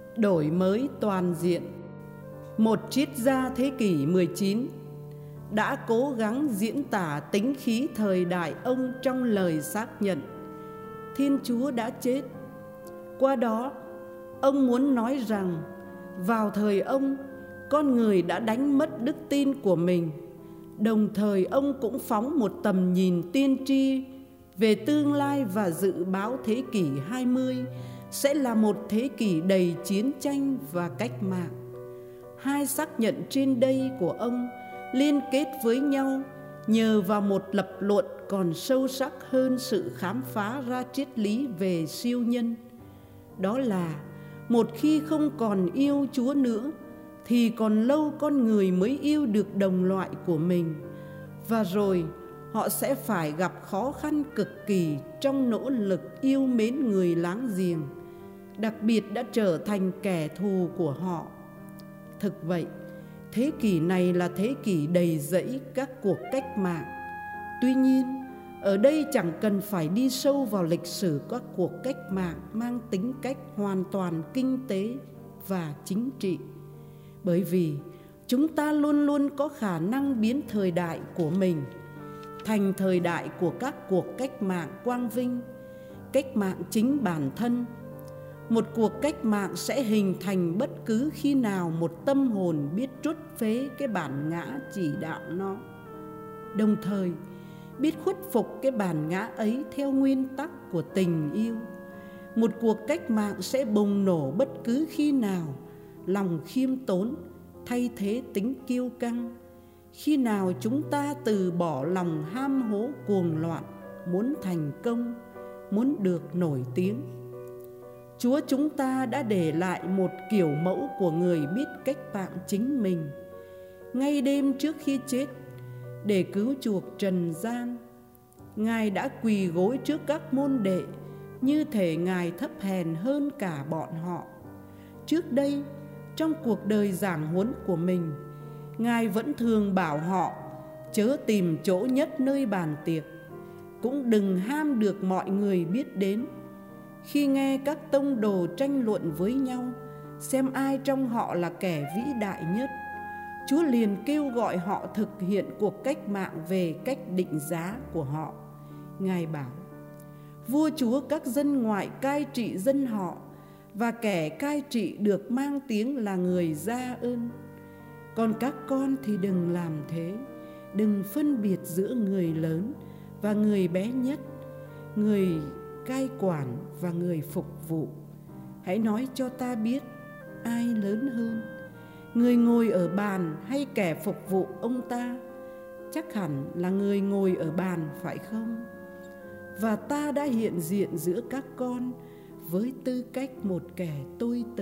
Đổi mới toàn diện. Một triết gia thế kỷ 19 đã cố gắng diễn tả tính khí thời đại ông trong lời xác nhận Thiên Chúa đã chết. Qua đó, ông muốn nói rằng vào thời ông, con người đã đánh mất đức tin của mình. Đồng thời ông cũng phóng một tầm nhìn tiên tri về tương lai và dự báo thế kỷ 20 sẽ là một thế kỷ đầy chiến tranh và cách mạng. Hai xác nhận trên đây của ông liên kết với nhau nhờ vào một lập luận còn sâu sắc hơn sự khám phá ra triết lý về siêu nhân. Đó là một khi không còn yêu Chúa nữa thì còn lâu con người mới yêu được đồng loại của mình, và rồi họ sẽ phải gặp khó khăn cực kỳ trong nỗ lực yêu mến người láng giềng, đặc biệt đã trở thành kẻ thù của họ. Thực vậy, thế kỷ này là thế kỷ đầy rẫy các cuộc cách mạng. Tuy nhiên, ở đây chẳng cần phải đi sâu vào lịch sử các cuộc cách mạng mang tính cách hoàn toàn kinh tế và chính trị, bởi vì chúng ta luôn luôn có khả năng biến thời đại của mình thành thời đại của các cuộc cách mạng quang vinh, cách mạng chính bản thân. Một cuộc cách mạng sẽ hình thành bất cứ khi nào một tâm hồn biết trút phế cái bản ngã chỉ đạo nó, đồng thời biết khuất phục cái bản ngã ấy theo nguyên tắc của tình yêu. Một cuộc cách mạng sẽ bùng nổ bất cứ khi nào lòng khiêm tốn thay thế tính kiêu căng, khi nào chúng ta từ bỏ lòng ham hố cuồng loạn, muốn thành công, muốn được nổi tiếng. Chúa chúng ta đã để lại một kiểu mẫu của người biết cách bạn chính mình. Ngay đêm trước khi chết, để cứu chuộc trần gian, Ngài đã quỳ gối trước các môn đệ, như thể Ngài thấp hèn hơn cả bọn họ. Trước đây, trong cuộc đời giảng huấn của mình, Ngài vẫn thường bảo họ chớ tìm chỗ nhất nơi bàn tiệc, cũng đừng ham được mọi người biết đến. Khi nghe các tông đồ tranh luận với nhau xem ai trong họ là kẻ vĩ đại nhất, Chúa liền kêu gọi họ thực hiện cuộc cách mạng về cách định giá của họ. Ngài bảo: vua chúa các dân ngoại cai trị dân họ, và kẻ cai trị được mang tiếng là người gia ơn. Còn các con thì đừng làm thế, đừng phân biệt giữa người lớn và người bé nhất, người cai quản và người phục vụ. Hãy nói cho ta biết ai lớn hơn, người ngồi ở bàn hay kẻ phục vụ ông ta? Chắc hẳn là người ngồi ở bàn, phải không? Và ta đã hiện diện giữa các con với tư cách một kẻ tôi tớ.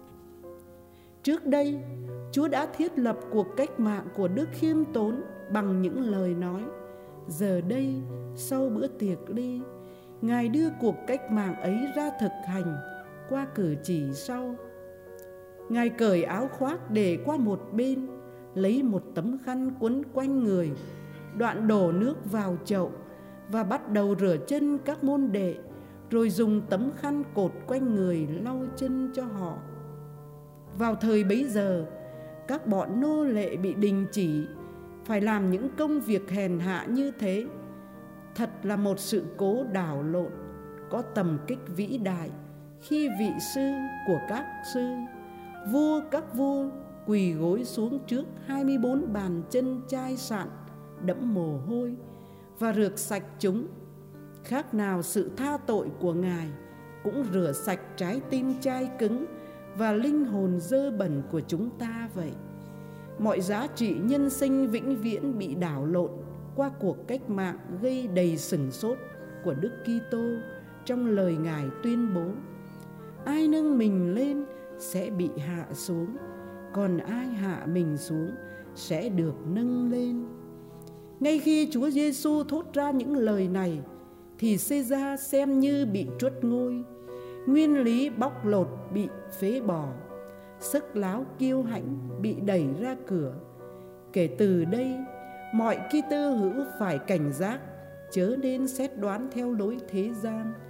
Trước đây, Chúa đã thiết lập cuộc cách mạng của đức khiêm tốn bằng những lời nói. Giờ đây, sau bữa tiệc đi, Ngài đưa cuộc cách mạng ấy ra thực hành qua cử chỉ sau. Ngài cởi áo khoác để qua một bên, lấy một tấm khăn quấn quanh người, đoạn đổ nước vào chậu và bắt đầu rửa chân các môn đệ, rồi dùng tấm khăn cột quanh người lau chân cho họ. Vào thời bấy giờ, các bọn nô lệ bị đình chỉ phải làm những công việc hèn hạ như thế. Thật là một sự cố đảo lộn có tầm kích vĩ đại khi vị sư của các sư, vua các vua quỳ gối xuống trước 24 bàn chân chai sạn đẫm mồ hôi và rửa sạch chúng. Khác nào sự tha tội của Ngài cũng rửa sạch trái tim chai cứng và linh hồn dơ bẩn của chúng ta vậy. Mọi giá trị nhân sinh vĩnh viễn bị đảo lộn qua cuộc cách mạng gây đầy sửng sốt của Đức Kitô trong lời Ngài tuyên bố: ai nâng mình lên sẽ bị hạ xuống, còn ai hạ mình xuống sẽ được nâng lên. Ngay khi Chúa Giêsu thốt ra những lời này thì Caesar xem như bị truất ngôi, nguyên lý bóc lột bị phế bỏ, sức láo kiêu hãnh bị đẩy ra cửa. Kể từ đây, mọi Kitô hữu phải cảnh giác, chớ nên xét đoán theo lối thế gian.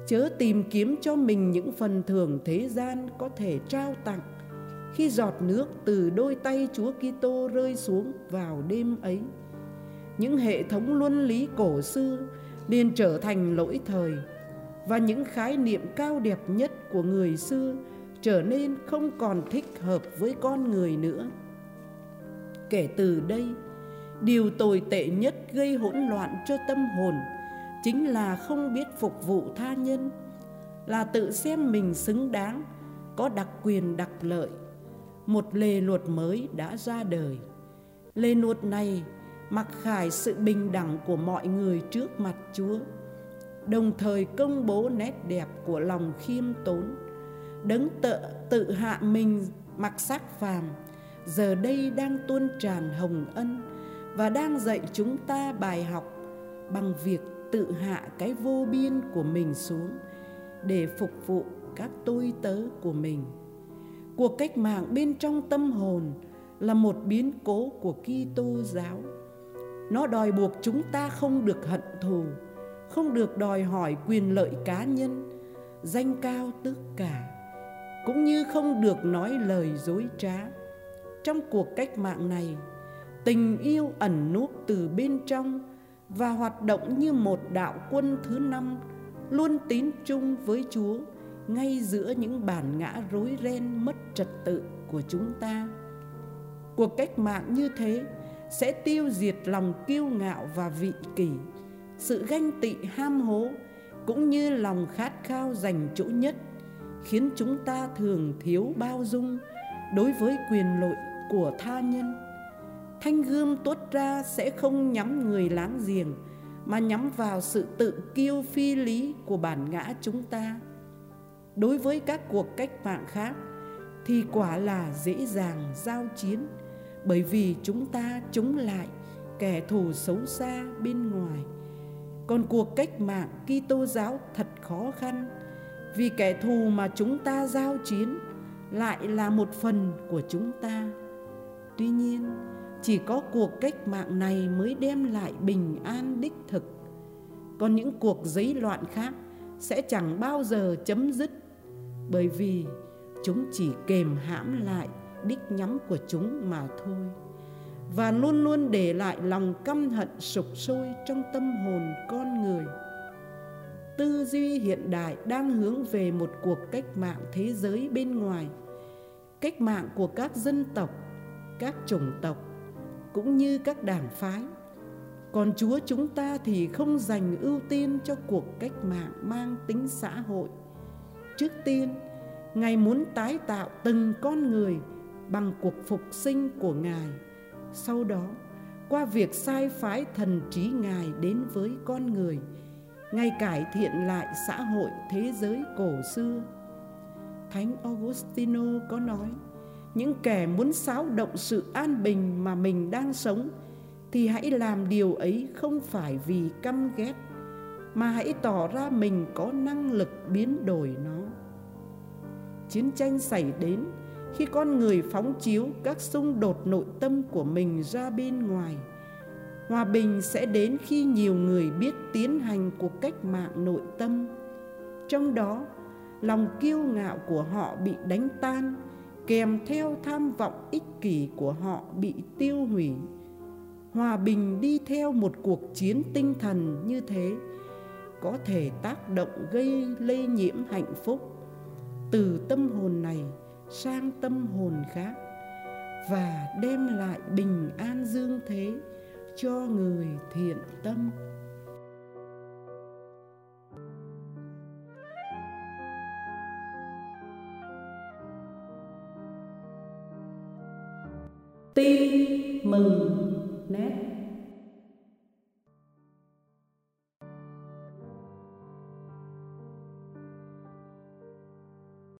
Chớ tìm kiếm cho mình những phần thưởng thế gian có thể trao tặng khi giọt nước từ đôi tay Chúa Kitô rơi xuống vào đêm ấy. Những hệ thống luân lý cổ xưa liền trở thành lỗi thời, và những khái niệm cao đẹp nhất của người xưa trở nên không còn thích hợp với con người nữa. Kể từ đây, điều tồi tệ nhất gây hỗn loạn cho tâm hồn chính là không biết phục vụ tha nhân, là tự xem mình xứng đáng, có đặc quyền đặc lợi. Một lề luật mới đã ra đời. Lề luật này mặc khải sự bình đẳng của mọi người trước mặt Chúa, đồng thời công bố nét đẹp của lòng khiêm tốn. Đấng tự hạ mình mặc xác phàm, giờ đây đang tuôn tràn hồng ân và đang dạy chúng ta bài học bằng việc tự hạ cái vô biên của mình xuống để phục vụ các tôi tớ của mình. Cuộc cách mạng bên trong tâm hồn là một biến cố của Kitô giáo. Nó đòi buộc chúng ta không được hận thù, không được đòi hỏi quyền lợi cá nhân, danh cao tước cả, cũng như không được nói lời dối trá. Trong cuộc cách mạng này, tình yêu ẩn núp từ bên trong và hoạt động như một đạo quân thứ năm, luôn tín trung với Chúa ngay giữa những bản ngã rối ren mất trật tự của chúng ta. Cuộc cách mạng như thế sẽ tiêu diệt lòng kiêu ngạo và vị kỷ, sự ganh tị ham hố, cũng như lòng khát khao giành chỗ nhất, khiến chúng ta thường thiếu bao dung đối với quyền lợi của tha nhân. Thanh gươm tuốt ra sẽ không nhắm người láng giềng, mà nhắm vào sự tự kiêu phi lý của bản ngã chúng ta. Đối với các cuộc cách mạng khác thì quả là dễ dàng giao chiến, bởi vì chúng ta chống lại kẻ thù xấu xa bên ngoài. Còn cuộc cách mạng Kitô giáo thật khó khăn, vì kẻ thù mà chúng ta giao chiến lại là một phần của chúng ta. Tuy nhiên, chỉ có cuộc cách mạng này mới đem lại bình an đích thực. Còn những cuộc rối loạn khác sẽ chẳng bao giờ chấm dứt, bởi vì chúng chỉ kềm hãm lại đích nhắm của chúng mà thôi, và luôn luôn để lại lòng căm hận sục sôi trong tâm hồn con người. Tư duy hiện đại đang hướng về một cuộc cách mạng thế giới bên ngoài, cách mạng của các dân tộc, các chủng tộc, cũng như các đảng phái. Còn Chúa chúng ta thì không dành ưu tiên cho cuộc cách mạng mang tính xã hội. Trước tiên, Ngài muốn tái tạo từng con người bằng cuộc phục sinh của Ngài. Sau đó, qua việc sai phái thần trí Ngài đến với con người, Ngài cải thiện lại xã hội thế giới cổ xưa. Thánh Augustino có nói, những kẻ muốn xáo động sự an bình mà mình đang sống thì hãy làm điều ấy không phải vì căm ghét, mà hãy tỏ ra mình có năng lực biến đổi nó. Chiến tranh xảy đến khi con người phóng chiếu các xung đột nội tâm của mình ra bên ngoài. Hòa bình sẽ đến khi nhiều người biết tiến hành cuộc cách mạng nội tâm. Trong đó, lòng kiêu ngạo của họ bị đánh tan, kèm theo tham vọng ích kỷ của họ bị tiêu hủy. Hòa bình đi theo một cuộc chiến tinh thần như thế có thể tác động gây lây nhiễm hạnh phúc từ tâm hồn này sang tâm hồn khác, và đem lại bình an dương thế cho người thiện tâm. Tin mừng nét